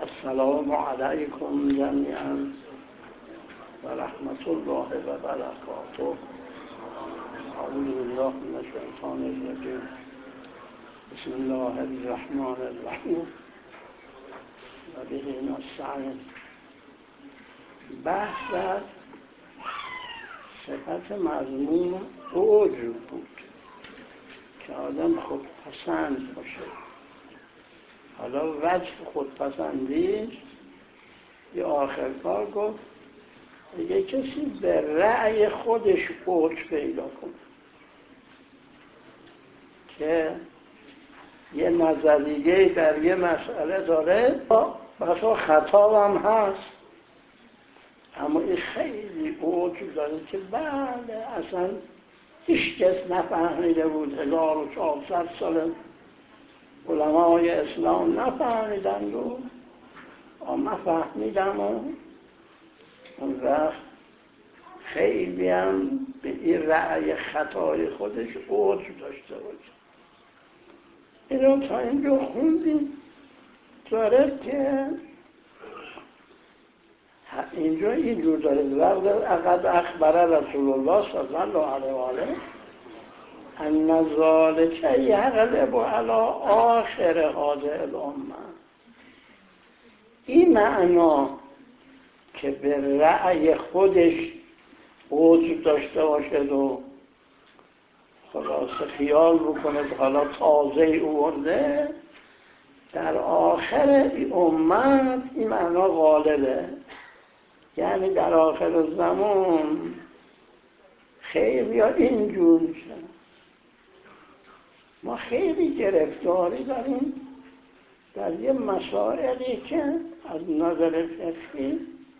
السلام علیکم جمیعا و رحمت الله و برکاته. اعوذ بالله من الشیطان الرجیم. بسم الله الرحمن الرحیم و به نستعین. بحث در صفت مذموم عجب بود که آدم خودپسند باشه. حالا وجه خودپسندی یه آخر کار گفت یه کسی به رأی خودش عجب پیدا کنه که یه نظریه در یه مسئله داره، بسا خطا هم هست، اما این خیلی عجب داره که بله اصلا هیچ کس نفهمیده بود. 1400 سال علمای اسلام نفهمیدند و من فهمیدم و اون وقت خیلی هم به این رأی خطای خودش عجب داشته باشه. این رو تا اینجا خوندیم داره که اینجا اینجور داره لقد اخبر رسول الله صلی الله علیه و آله ان ذلک یغلب علی آخر هذه الامه. این معنا که به رأی خودش عجب داشته باشد و خلاصه خیال بکنه حالا تازه اوورده در آخر این امت، این معنا غالبه، یعنی در آخر زمان خیلی ها اینجور میشن. ما خیلی گرفتاری داریم در یه مسائلی که از نظر فقهی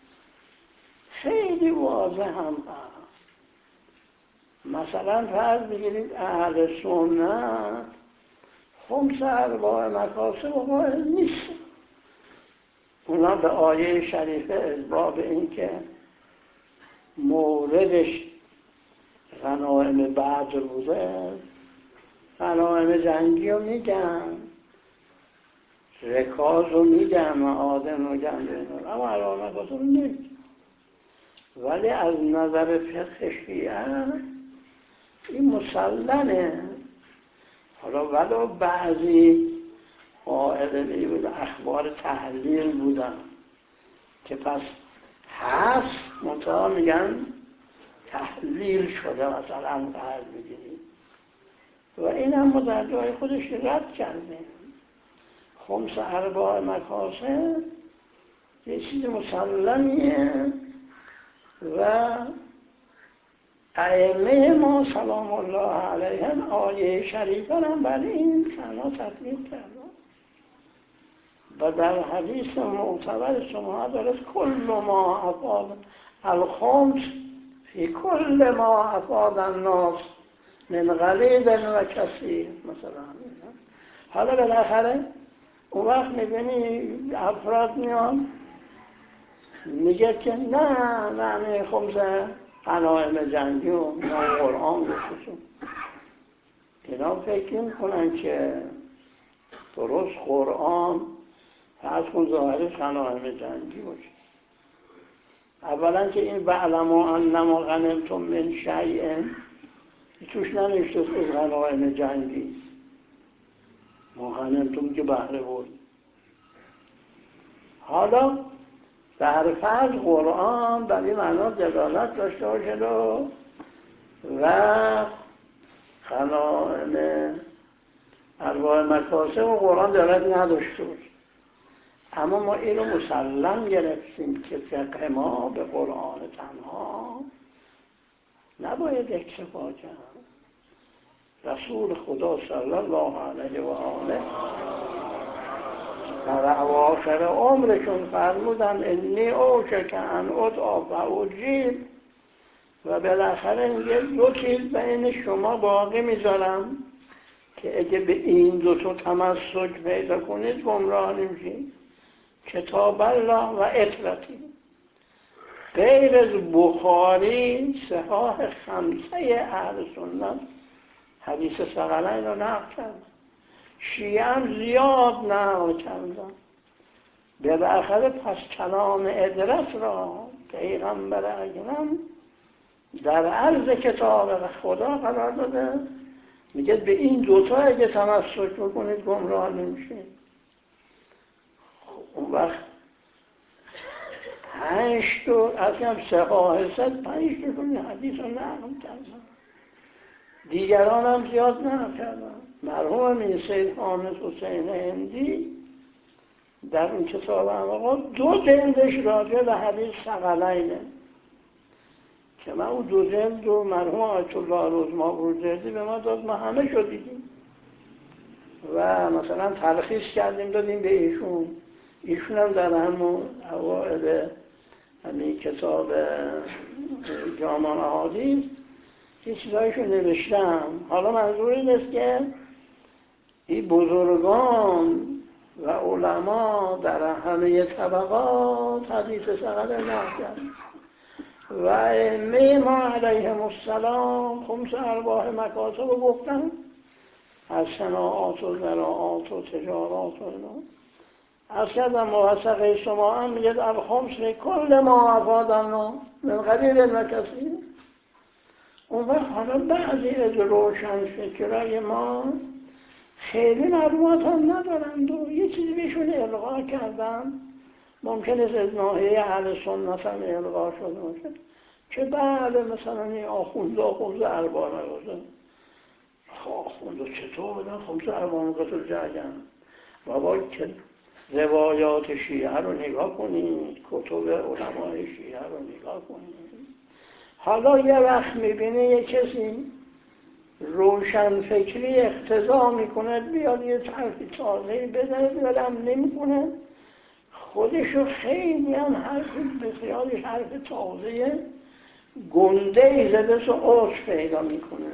خیلی واضح هم هست. مثلا فرض بگیرید اهل سنت خمس ارباع مکاسب و قائل نیست. اونا به آیه شریفه از باب این که موردش غنایم بدر بوده، غنایم جنگی رو میگن، رکاز رو میگن، معادن رو میگن، اما ارباع مکاسب رو نمیگن. ولی از نظر فقه شیعه این مسلمه. حالا ولو بعضی قائل بود اخبار تحلیل بودن که پس هست منطقه میگن تحلیل شده، مثلا فرض بگیریم و این هم ما در جای خودش رد کردیم. خمس ارباع مکاسب یه چیز مسلمیه و ائمه ما سلام الله علیهم آیه شریفه هم برای این معنا تطبیق کردن و در حدیث معتبر شما داره کل ما افاد الخمس فی کل ما افاد الناس من غلیظ و کثیر. مثلا حالا بالاخره اون وقت میبینی افراد میان میگه که نه خمسه غنایم جنگی و قرآن گفتشون. اینا فکر میکنن که درست قرآن فرض کن ظاهرش غنایم جنگی باشه. اولا که این بعلما انما غنمتم من شیء توش ننوشته از غنایم جنگی، ما غنمتم که بهره بود. حالا در فرض قرآن در این معنا دلالت داشته باشد و غنایم ارباع مکاسب و قرآن دلالت نداشته باشه. اما ما این رو مسلم گرفتیم که فقه ما به قرآن تنها نباید اکتفا کرد. رسول خدا صلی الله علیه و آله در اواخر عمرشون فرمودن انی اوشک ان ادعا فاجیب و بالاخره میگه دو چیز بین شما باقی میذارم که اگه به این دو تا تمسک پیدا کنید گمراه نمیشید، کتاب الله و اطرتی. غیر از بخاری صحاح خمسه اهل سنت حدیث ثقلین رو نقل کرد، شیعه هم زیاد نقل کردن. بالاخره پس کلام ادرس را پیغمبر اکرم در عرض کتاب خدا قرار داده، میگه به این دوتا اگه تمسک بکنید گمراه نمیشید. اون وقت 5 اصلا صحاحست 5 حدیث رو نقل کردن، دیگران هم زیاد نقل کردن. مرحوم این سید حامد حسین هندی در اون کتاب آقا 2 جلدش راجع به حدیث ثقلینه که من اون 2 جلد رو مرحوم آیت الله روزماوردی به ما داد، ما همه شو دیدیم و مثلا تلخیص کردیم دادیم به ایشون هم در همون اوائل همین کتاب جامع احادیث یه چیزایشو نوشتم. حالا منظور این است که این بزرگان و علما در همه طبقات حدیث ثقل نقل کردن و ائمه ما علیهم السلام خمس ارباح مکاتب رو گفتن، از صناعات و زراعات و تجارات و اینا. از کردم موثقه شما هم میگه در خمس کل ما افادنا من قلیل و کثیر. اون وقت حالا بعضی از روشن فکرای ما خیلی معلومات هم ندارند و یه چیزی بهشون القا کردن، ممکن است از ناحیه اهل سنت هم القا شده باشه که بعد مثلا این آخوند اربعه نگذن آخوند چطور بدن خمس اربعه نگذن جاگن بابا که روایات شیعه رو نگاه کنید، کتب علمای شیعه رو نگاه کنید. حالا یه وقت میبینه یه کسی روشن فکری اقتضا میکنه بیاد یه طرفی تازهی بزنه بیادم نمیکنه، خودشو خیلی هم حرف بسیارش حرف تازه گندهی زده سو عرش پیدا میکنه.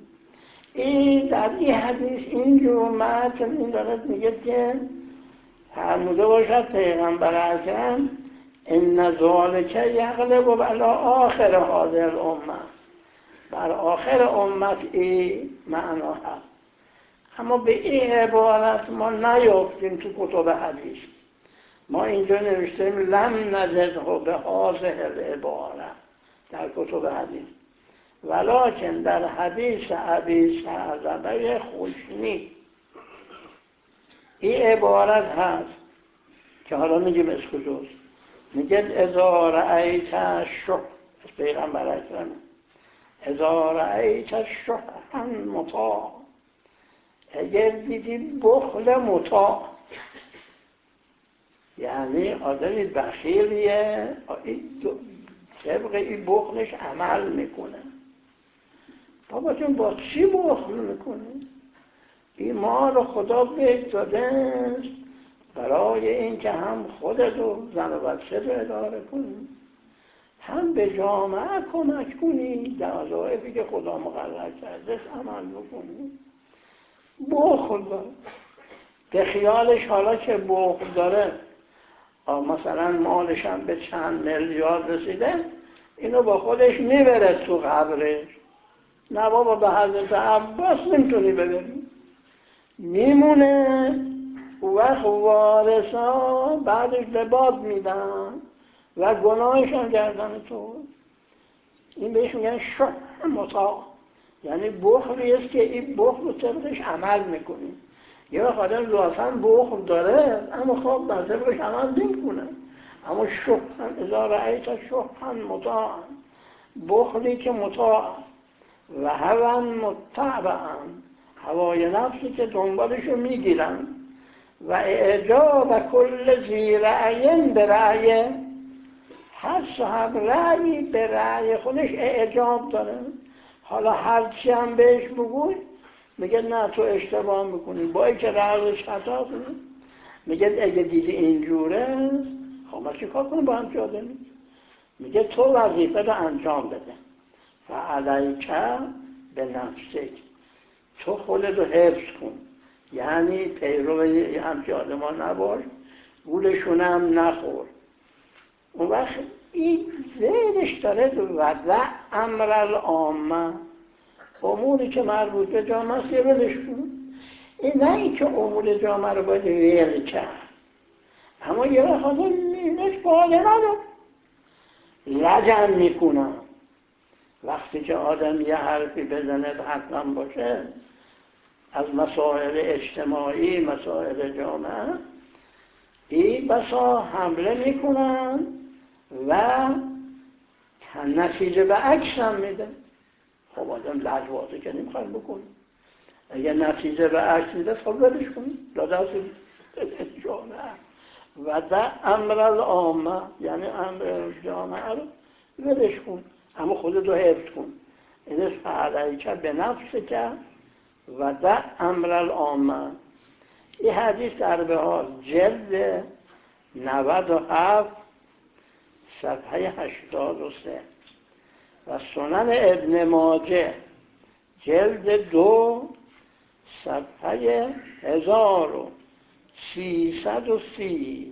این در این حدیث اینجور متن این دارد میگه که فرموده باشد پیغمبر اکرم ان ذالک یغلب علی آخر هذه الامه، بر آخر امت این معنا هست. اما به این عبارت ما نیافتیم تو کتب حدیث، ما اینجا نوشتیم لم نجده به هذه العباره در کتب حدیث، ولکن در حدیث ابی ثعلبه خوشنی این عبارت هست که حالا میگیم از کجاست. میگه اذا رأیت الشح، پیغمبر اکرم اذا رأیت الشح مطاع، اگر دیدی بخل مطاع یعنی آدمی بخیلیه طبق این بخلش عمل میکنه. بابا جون با چی بخل میکنه؟ این مال خدا بهت داده برای این که هم خودت و زن و بچه رو اداره کنی، هم به جامعه کمک کنی، در وظایفی که خدا مقرر کرده عمل بکنی. بخل داره به خیالش، حالا که بخل داره مثلا مالش هم به چند میلیارد رسیده اینو با خودش میبره تو قبرش. نه بابا به حضرت عباس نمیتونی ببری، میمونه وقت وارثا بعدش به باد میدن و گناهش هم گردن تو. این بهش میگن شح مطاع، یعنی بخلی است که این بخل رو طبقش عمل میکنی. یه وقت آدم ذاتاً بخل داره اما خب بر طبقش عمل نمیکنه. اما شح اذا رأیت شح مطاع، بخلی که مطاع و هوا متبعا، هوای نفسی که دنبالشو میگیرن و اعجاب کل ذی رأی به رأی، هر صاحب رأی به رأی خودش اعجاب داره. حالا هرچی هم بهش بگوی میگه نه تو اشتباه میکنی، با اینکه رأیش خطا کنی میگه اگه دیدی اینجوره خب ما چی کار کنیم با هم پیاده نیست. میگه تو وظیفه رو انجام بده فعلیک به نفسک، تو خودت رو حفظ کن، یعنی پیرو همچه آدمان نباش، گولشون هم نخور. اون وقت این زیرش داره وضع امر العامه، اموری که مربوط به جامعه است یه ولش کن. این نه این که امور جامعه رو باید ویل کرد، اما یه وقت آدم اینش باله نداره، لجن میکنن. وقتی که آدم یه حرفی بزنه حتما باشه از مسائل اجتماعی، مسائل جامعه، این بسا حمله میکنن و نتیجه به عکس هم میده. خب آدم لجوازی که نمیخوایم بکنیم، اگه نتیجه به عکس میده خب ولش کنیم، داده جامعه و در امر العامه، یعنی امر جامعه رو ولش کن، اما خودت رو حفظ کن. اینش فعلیک به نفس که و در امر العامه. این حدیث در بهار جلد 97 صفحه 83 و سنن ابن ماجه جلد 2 صفحه 1330.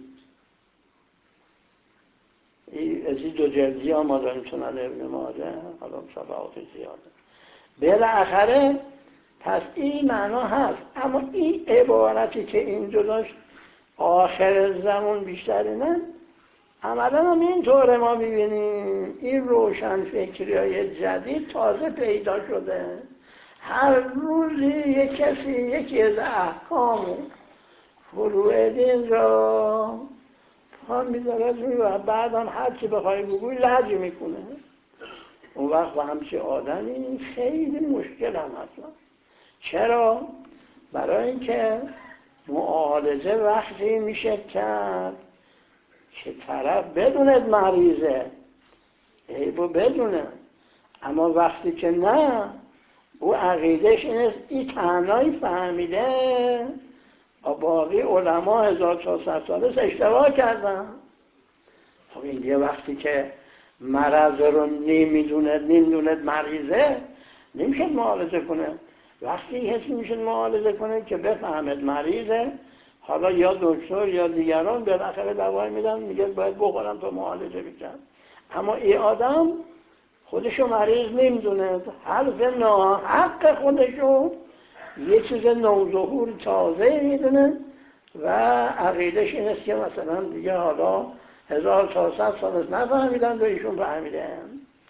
از این دو جلدی ها ما داریم سنن ابن ماجه، حالا صفحات زیاده. بالاخره پس این معنا هست، اما این عبارتی که اینجا داشت آخر زمان بیشتر اینه، عملا هم اینطوره. ما ببینیم این روشن فکری های جدید تازه پیدا شده، هر روزی یک کسی یکی از احکام فروع دین را پا میذاره و بعد هم هر چی بخوای بگوی لج میکنه. اون وقت با همچه آدمی خیلی مشکل هم هست. چرا؟ برای اینکه معالجه وقتی میشه کرد که طرف بدوند مریضه، عیبو بدونه، اما وقتی که نه، او عقیدش اینه این تنهایی فهمیده و باقی علما 1400 ساله اشتباه کردن. خب این یه وقتی که مرض رو نمیدونه مریضه، نمیشه معالجه کنه. وقتی کسی میشه معالجه کنه که بفهمد مریضه، حالا یا دکتر یا دیگران بالاخره دوای میدن، میگه باید بخورم تا معالجه بشم. اما این آدم خودشو مریض نمیدونه، حرف ناحق خودشو یه چیز نوظهور تازه میدونه و عقیدش این است که مثلا دیگه حالا 1400 سال نفهمیدن و ایشون فهمیدن.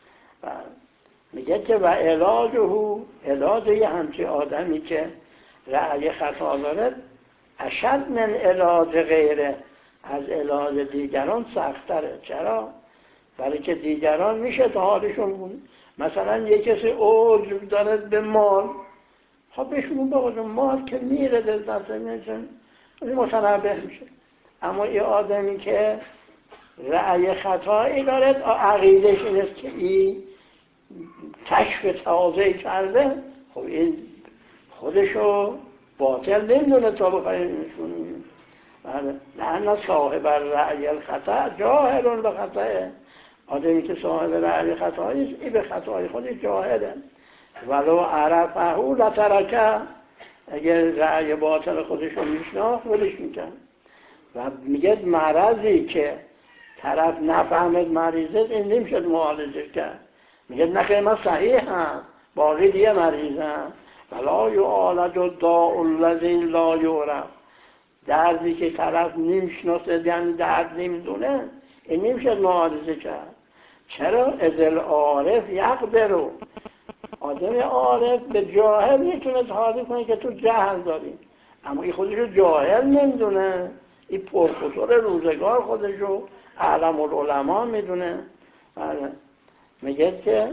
میگه که و علاج یه همچه آدمی که رأی خطا داره اشد من علاج غیره، از علاج دیگران سخت‌تره. چرا؟ برای که دیگران میشه تا حالشون بود. مثلا یه کسی عجب داره به مال، خب بهشون بگذارم مال که میره دست میشن متنبه میشه. اما یه آدمی که رأی خطایی داره، عقیدش این است که این کشف تازه کرده، خب این خودشو باطل نمیدونه تا بخواهیم نشونیم. لأن صاحب رأی الخطا جاهل به خطاه. آدمی که صاحب رأی خطایی این به خطای خودش جاهله. ولو عرفه لترکه، اگر رأی باطل خودش رو میشناخت ولش میکن. و میگه مرضی که طرف نفهمد مریضه این نمیشد معالجه کرد. میگه نخیر من صحیح هم باقی دیگه مریضم. ولا یعالج الداء الذی لا یعرف، دردی که طرف نمیشناسه یعنی درد نمیدونه این نمیشد معالجه کرد. چرا؟ اذ العارف یقدر، آدم عارف به جاهل میتونه تعریف کنه که تو جهل داری، اما این خودشو جاهل نمیدونه، این پرخطور روزگار خودشو اعلم العلماء میدونه. میگه که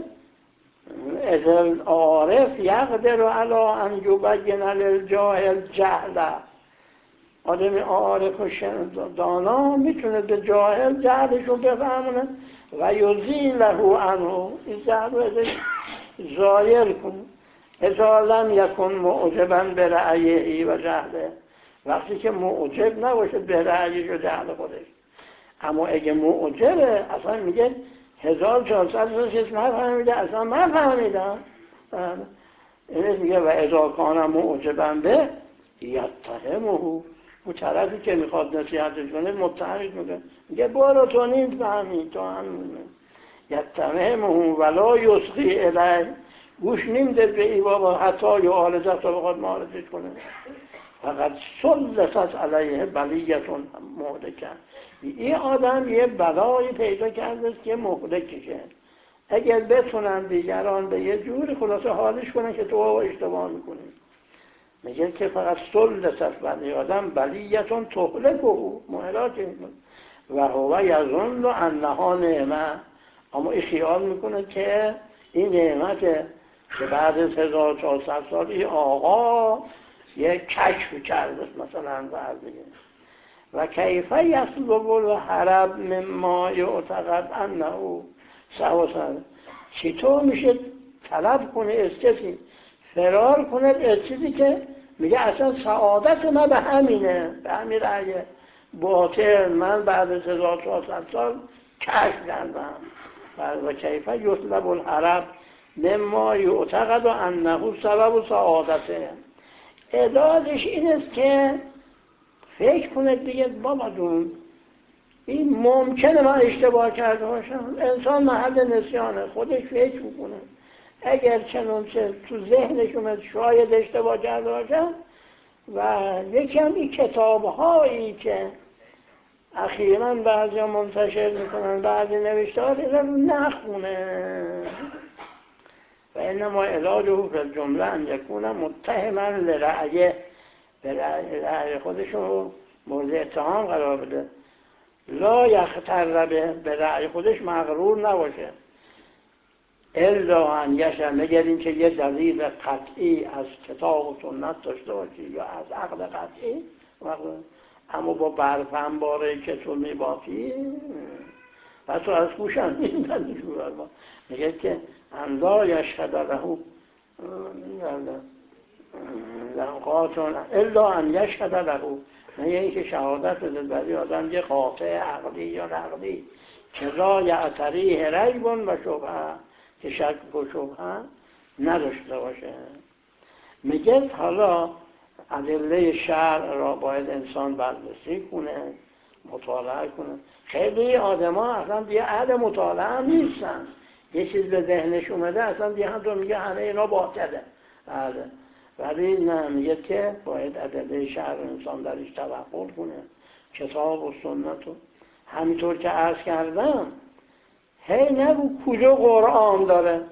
از العارف یقدر علی ان یبین للجاهل جهله، آدم عارف و دانا میتونه به جاهل جهلشو بفهمونه و یزیله عنه، این جهل رو ازش زایر کنه. اذا لم یکن معجبا به رأیه و جهله، وقتی که معجب نباشه به رأیش و جهل خودش. اما اگه معجبه، اصلا میگه 1400 روزش نفهمیده، اصلا من فهمیدم. این میگه و اذا کان معجبا به یتهمه، اون طرفی که میخواد نصیحتش کنه متهمش میگه برو تو نیم فهمی، تو هم یتهمه ولا یسقی الیه، گوش نمیده به ای بابا حتی یا آلزه تا بخواد معالجش کنه. فقط سلطت علیه بلیتون مهلکن. این آدم یه بلایی پیدا کرده که مهلکشه. اگر بتونن دیگران به یه جوری خلاصه حالش کنن که تو اشتباه میکنی. میگه که فقط سلطت بر آدم بلیتون تهلک او مهلاک میکنه و هو یظن انها نعمه، اما این خیال میکنه که این نعمت که بعد از 1400 سال این آقا یک کشف کرده مثلا بعد دیگه. و کیفه یسلب الحرب مما یعتقد انه سواسن، چطور میشه طلب کنه از کسی، فرار کنه از چیزی که میگه اصلا سعادت من به همینه، به همین رأی باطل من بعد از 1400 سال کشف کردم. و کیفه یسلب الحرب مما یعتقد انه سبب سعادته. علاجش این است که فکر کنه دیگه بابا جون این ممکنه من اشتباه کرده باشم، انسان محل نسیانه، خودش فکر میکنه اگر چنانچه تو ذهنش اومد شاید اشتباه کرده باشم. و یکی هم این کتاب‌هایی که اخیراً بعضی منتشر میکنن بعضی نوشته‌ها رو نخونه. و انما علاجه فی الجمله ان یکون متهما لرأیه، به رأی خودشو مورد اتهام قرار بده، لا یختر به رأی خودش مغرور نباشه، الا ان یشاء، مگر این که یه دلیل قطعی از کتاب و سنت داشته باشی یا از عقل قطعی، اما با برف انباره که تو میبافی و تو از گوشم میگه که ان لا یشهد له قاطع الا ان یشهد له، نه این که شهادت بده برای آدم یه قاطع عقلی یا نقلی که لا یعتریه ریب و شبهه، که شک و شبهه نداشته باشه. میگه حالا ادله شرع را باید انسان بررسی کنه، مطالعه کنه. خیلی آدم ها اصلا دیگه اهل مطالعه هم نیستن، یه چیز به ذهنش اومده اصلا دیگه هم تو میگه همه اینا باطله. ولی نه، میگه که باید ادله شرع انسان درش توقف کنه، کتاب و سنت رو. همینطور که عرض کردم هی نگو کجا قرآن داره.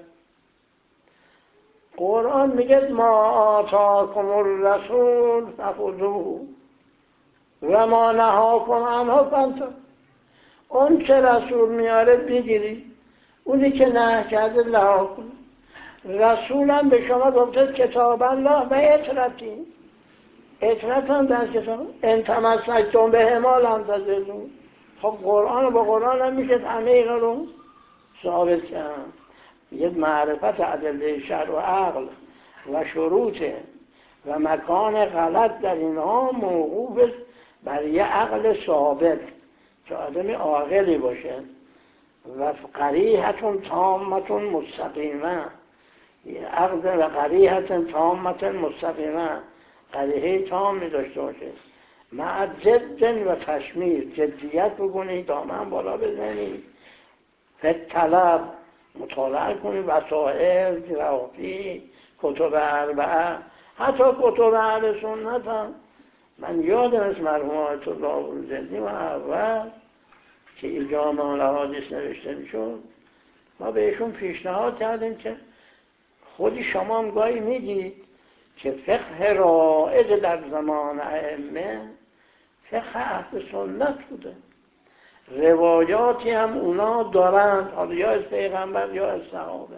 قرآن میگه ما آتاکم الرسول فخذوه و ما نهاکم عنه فانتهوا. اون که رسول میاره بگیری، اونی که نه کرده لها کن. رسولم به شما گفته کتاب الله و اطرتی، اطرت هم در کتاب ان تمسکتم بهما لن تضلوا. خب قرآن با قرآن هم میشه همه اینا رو ثابت کرد. یه معرفت ادله شرع و عقل و شروطه و مکان غلط در اینها موقوف بر یه عقل ثابت که آدم عاقلی باشه و قریحتون تامتون مستقیمه، عقل و قریحتون تامتون مستقیمه، قریحه تامی داشته باشه، مع جد و تشمیر، جدیت بکنی دامن بالا بزنی، طلب مطالعه کنی، وسائل جرافی کتب اربعه، حتی کتب اهل سنت هم. من یادم از مرحوم آیت الله ابوالجدی و اول که این جامع الاحادیث نوشته میشد، ما بهشون پیشنهاد کردیم که خودی شما هم گاهی میگید که فقه رائج در زمان ائمه فقه اهل سنت بوده، روایاتی هم اونا دارند، حالا یا از پیغمبر یا از صحابه.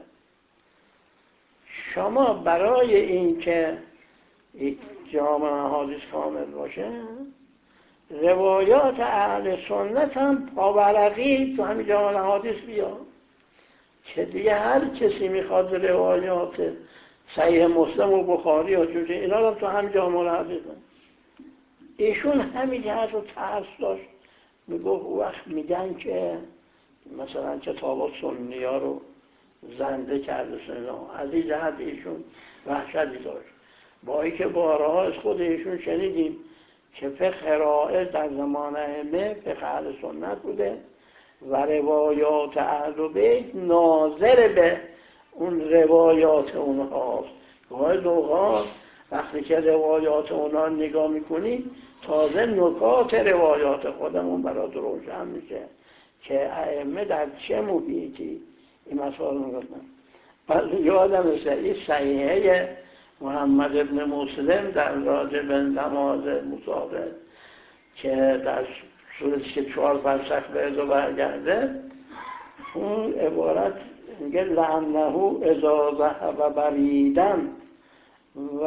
شما برای این که جامع احادیث کامل باشه، روایات اهل سنت هم پاورقی تو همین جامع احادیث بیاد که دیگه هر کسی میخواد روایات صحیح مسلم و بخاری و چون اینا هم تو همین جامع احادیث هم. ایشون همین جهت رو ترس داشت، میگفت وقت میگن که مثلا کتاب سنی ها رو زنده کرده سنا، از این جهت ایشون وحشتی داشت. با ای که بارها از خود ایشون شنیدیم که فقه رائج در زمان ائمه فقه اهل سنت بوده و روایات اهل بیت ناظر به اون روایات اونهاست. باید اوقات وقتی که روایات اونا نگاه میکنی تازه نکات روایات خودمون برات روشن میشه که ائمه در چه محیطی این مسائل میگفتن. یادم میشه این صحیحه محمد ابن مسلم در راجع به نماز مسافر که در صورتی که 4 فرسخ به ازا برگرده، اون عبارت میگه لعنه اذا ذهب بریدن و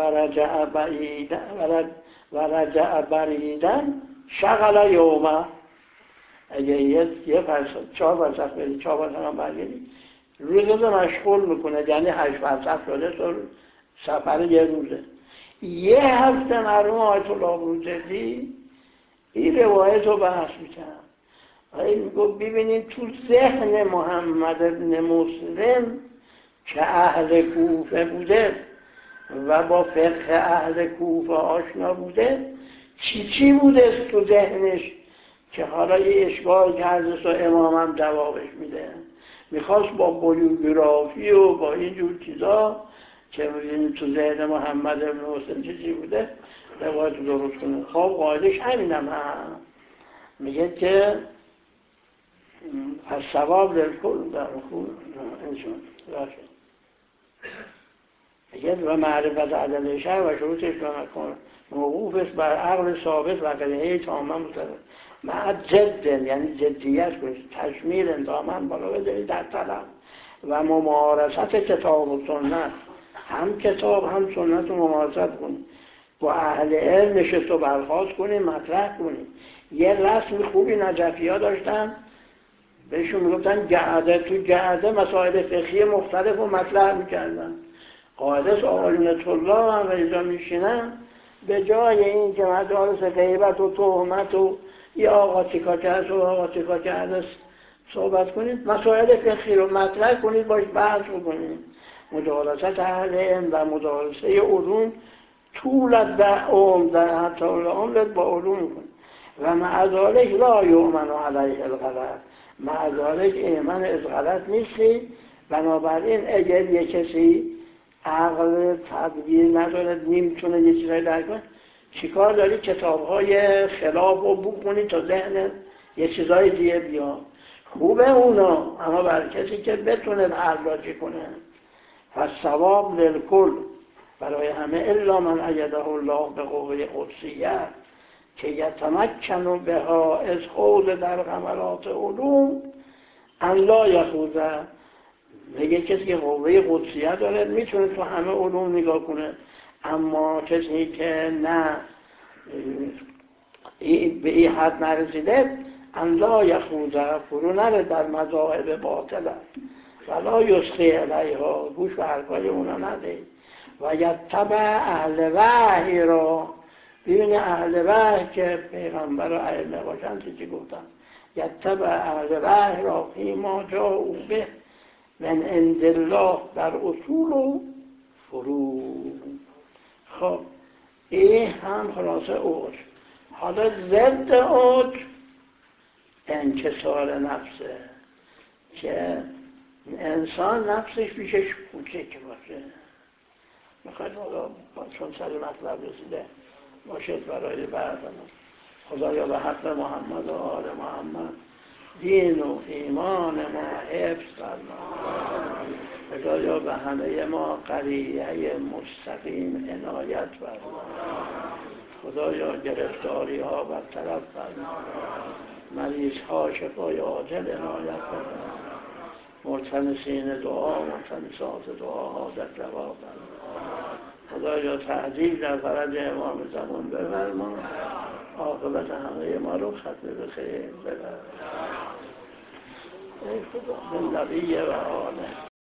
رجع بریدن شغل یومه. اگه یه فرسخ 4 فرسخ بدی 4 فرسخ هم برگردی روزه مشغول میکنه، یعنی 8 فرسخ شده تو سفر یه روزه. یه هفته مرحوم آیت الله بروجردی این روایت رو بحث میکنم. این میگو ببینید تو ذهن محمد ابن مسلم که اهل کوفه بوده و با فقه اهل کوفه آشنا بوده چی بوده تو ذهنش که حالا یه اشکال کرده و امام هم جوابش میده. میخواست با بیوگرافی و با اینجور چیزا که میبینید تو ذهن محمد ابن مسلم چی بوده روایت درست کنه. خب قاعدش همینم هم میگه که از ثواب للکل در خون انسان راشه میگه و معرفت عدل شهر و شروطش و مکان موقوفش بر عقل ثابت و قریحه تامه مستقل مع جد، یعنی جدیت کنید، تشمیل اندامن بالا بذارید در طلب و ممارست کتاب و سنت، هم کتاب هم سنت رو ممارست کنید، با اهل علم نشست و برخاست کنید، مطرح کنید. یه رسم خوبی نجفی ها داشتن بهشون میگفتن جعده، تو جعده مسائل فقهی مختلف رو مطرح میکردن. قاعدش آقایون طلاب هم ویزا میشینن به جای این که مجالس غیبت و تهمت و یا آقا چیکار کرده و آقا چیکار کرده صحبت کنید، مسائل فقهی رو مطرح کنید، باش بحث کنید. مجالست اهل علم و مجالسه علوم طولت در عمر در حتی عمرت با علوم کنید و معذالک لا یؤمن علیه الغلط، معذالک ایمن از غلط نیستی. بنابراین اگر یک کسی عقل تدبیر نداره نمیتونه یه چیزایی درک کنه، چیکار داری کتاب‌های خلاف رو بخونی تا ذهن یه چیزای دیگه بیا. خوبه اونا، اما برای کسی که بتونه حلاجی کنه. پس ثواب للکل برای همه الا من ایده الله به قوه قدسیت که یتمکن بها از خوض در غمرات علوم ان لا یخوضه. میگه کسی که قوه قدسیت داره میتونه تو همه علوم نگاه کنه، اما کسی که نه به این حد نرسیده ان لا یخوضه، فرو نره در مذاهب باطله ولا یسخی علیها، گوش به حرفای اونا نده و یتبع اهل وحی را. ببینی اهل وحی که پیغمبر و ائمه باشن چی گفتن؟ یتبع اهل وحی را فیما جاءوا به من عند الله در اصول و فروع. خب این هم خلاصه اوج. حالا ضد اوج انکسار نفسه که انسان نفسش پیشش کوچک باشه. میخواید حالا چون سر مطلب رسیده باشد برای بعدمون. خدایا به حق محمد و آل محمد دین و ایمان ما حفظ فرما. خدایا به همه ما قریه مستقیم عنایت فرما. خدایا گرفتاری ها برطرف فرما، مریض ها شفای عاجل عنایت فرما، مرتنسین دعا مرتنسات دعا حاجت روا فرما. خدایا تعجیل در فرج امام زمان بفرما، عاقبت همه ما رو ختم به خیر ببر. ای خدا به نبی و آله